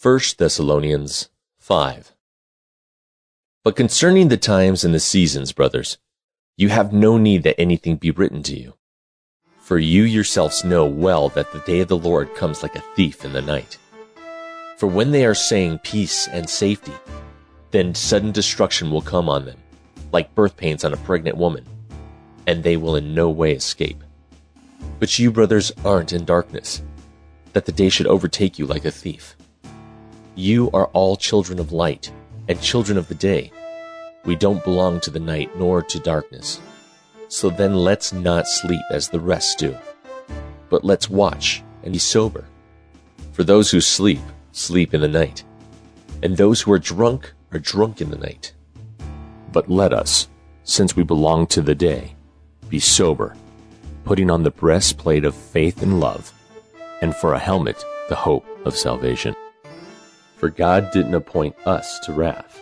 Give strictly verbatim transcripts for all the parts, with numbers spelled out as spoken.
First Thessalonians five. But concerning the times and the seasons, brothers, you have no need that anything be written to you. For you yourselves know well that the day of the Lord comes like a thief in the night. For when they are saying peace and safety, then sudden destruction will come on them, like birth pains on a pregnant woman, and they will in no way escape. But you, brothers, aren't in darkness, that the day should overtake you like a thief. You are all children of light and children of the day. We don't belong to the night nor to darkness. So then let's not sleep as the rest do, but let's watch and be sober. For those who sleep, sleep in the night, and those who are drunk are drunk in the night. But let us, since we belong to the day, be sober, putting on the breastplate of faith and love, and for a helmet the hope of salvation. For God didn't appoint us to wrath,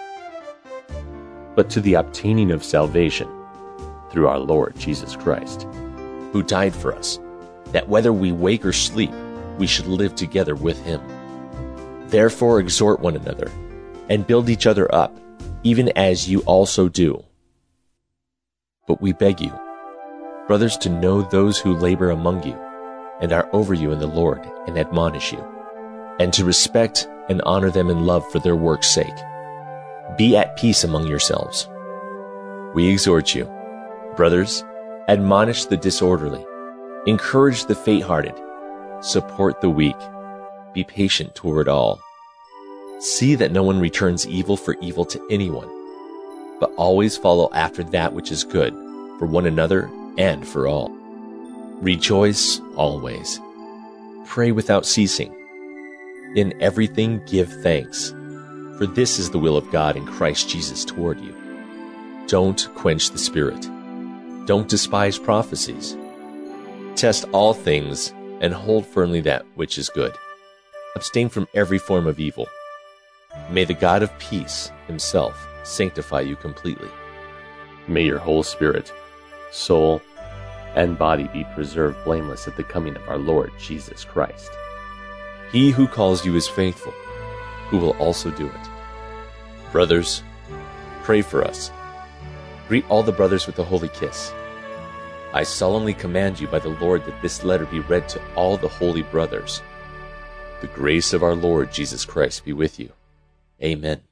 but to the obtaining of salvation through our Lord Jesus Christ, who died for us, that whether we wake or sleep, we should live together with him. Therefore exhort one another, and build each other up, even as you also do. But we beg you, brothers, to know those who labor among you, and are over you in the Lord, and admonish you, and to respect and honor them in love for their work's sake. Be at peace among yourselves. We exhort you, brothers, admonish the disorderly, encourage the faint-hearted, support the weak, be patient toward all. See that no one returns evil for evil to anyone, but always follow after that which is good, for one another and for all. Rejoice always. Pray without ceasing. In everything give thanks, for this is the will of God in Christ Jesus toward you. Don't quench the Spirit. Don't despise prophecies. Test all things and hold firmly that which is good. Abstain from every form of evil. May the God of peace himself sanctify you completely. May your whole spirit, soul, and body be preserved blameless at the coming of our Lord Jesus Christ. He who calls you is faithful, who will also do it. Brothers, pray for us. Greet all the brothers with a holy kiss. I solemnly command you by the Lord that this letter be read to all the holy brothers. The grace of our Lord Jesus Christ be with you. Amen.